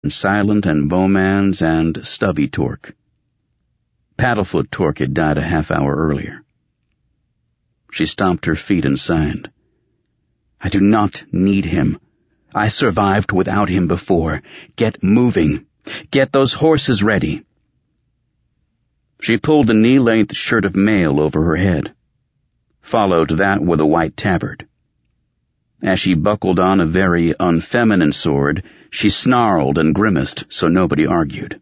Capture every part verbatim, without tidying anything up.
Silent and Bowmans and Stubby Torque. Paddlefoot Torque had died a half hour earlier. She stomped her feet and sighed. I do not need him. I survived without him before. Get moving. Get those horses ready. She pulled a knee-length shirt of mail over her head. Followed that with a white tabard. As she buckled on a very unfeminine sword, she snarled and grimaced so nobody argued.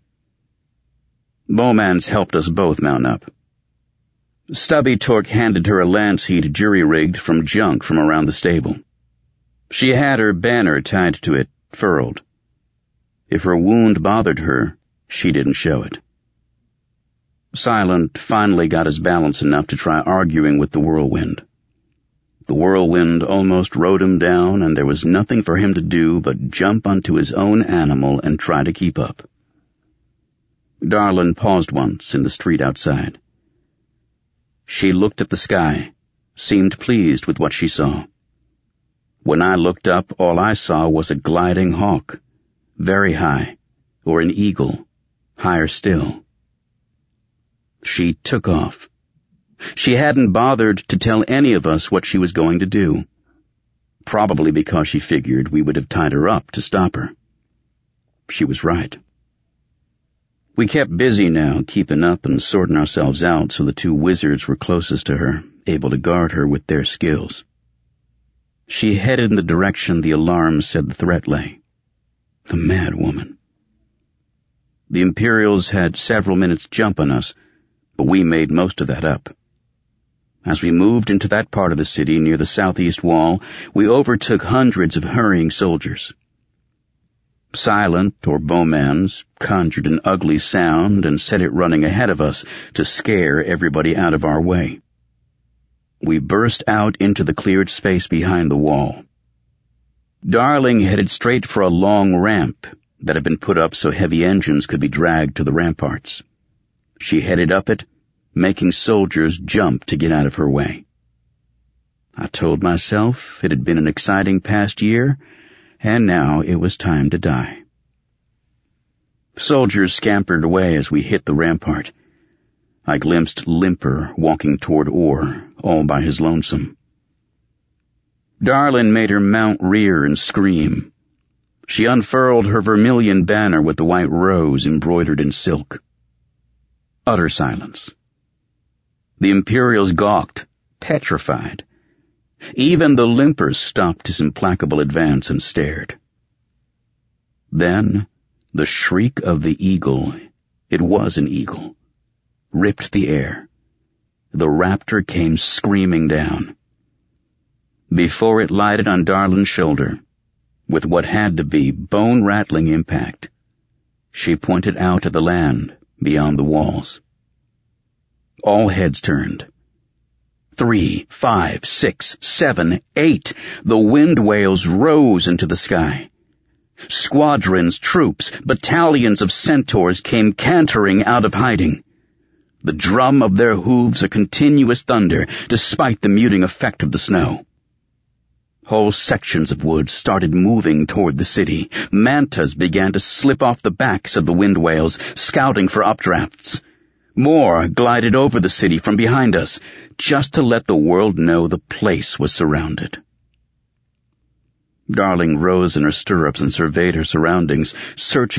Bowmans helped us both mount up. Stubby Torque handed her a lance he'd jury-rigged from junk from around the stable. She had her banner tied to it, furled. If her wound bothered her, she didn't show it. Silent finally got his balance enough to try arguing with the whirlwind. The whirlwind almost rode him down, and there was nothing for him to do but jump onto his own animal and try to keep up. Darlin paused once in the street outside. She looked at the sky, seemed pleased with what she saw. When I looked up, all I saw was a gliding hawk, very high, or an eagle, higher still. She took off. She hadn't bothered to tell any of us what she was going to do, probably because she figured we would have tied her up to stop her. She was right. We kept busy now, keeping up and sorting ourselves out so the two wizards were closest to her, able to guard her with their skills. She headed in the direction the alarm said the threat lay. The mad woman. The Imperials had several minutes jump on us, but we made most of that up. As we moved into that part of the city near the southeast wall, we overtook hundreds of hurrying soldiers. Silent, or Bowmans, conjured an ugly sound and set it running ahead of us to scare everybody out of our way. We burst out into the cleared space behind the wall. Darling headed straight for a long ramp that had been put up so heavy engines could be dragged to the ramparts. She headed up it, making soldiers jump to get out of her way. I told myself it had been an exciting past year, and now it was time to die. Soldiers scampered away as we hit the rampart. I glimpsed Limper walking toward Orr, all by his lonesome. Darlin made her mount rear and scream. She unfurled her vermilion banner with the white rose embroidered in silk. Utter silence. The Imperials gawked, petrified. Even the Limper stopped his implacable advance and stared. Then, the shriek of the eagle, it was an eagle, ripped the air. The raptor came screaming down. Before it lighted on Darlin's shoulder, with what had to be bone-rattling impact, she pointed out at the land beyond the walls. All heads turned. Three, five, six, seven, eight. The wind whales rose into the sky. Squadrons, troops, battalions of centaurs came cantering out of hiding. The drum of their hooves a continuous thunder, despite the muting effect of the snow. Whole sections of wood started moving toward the city. Mantas began to slip off the backs of the wind whales, scouting for updrafts. More glided over the city from behind us, just to let the world know the place was surrounded. Darling rose in her stirrups and surveyed her surroundings, searching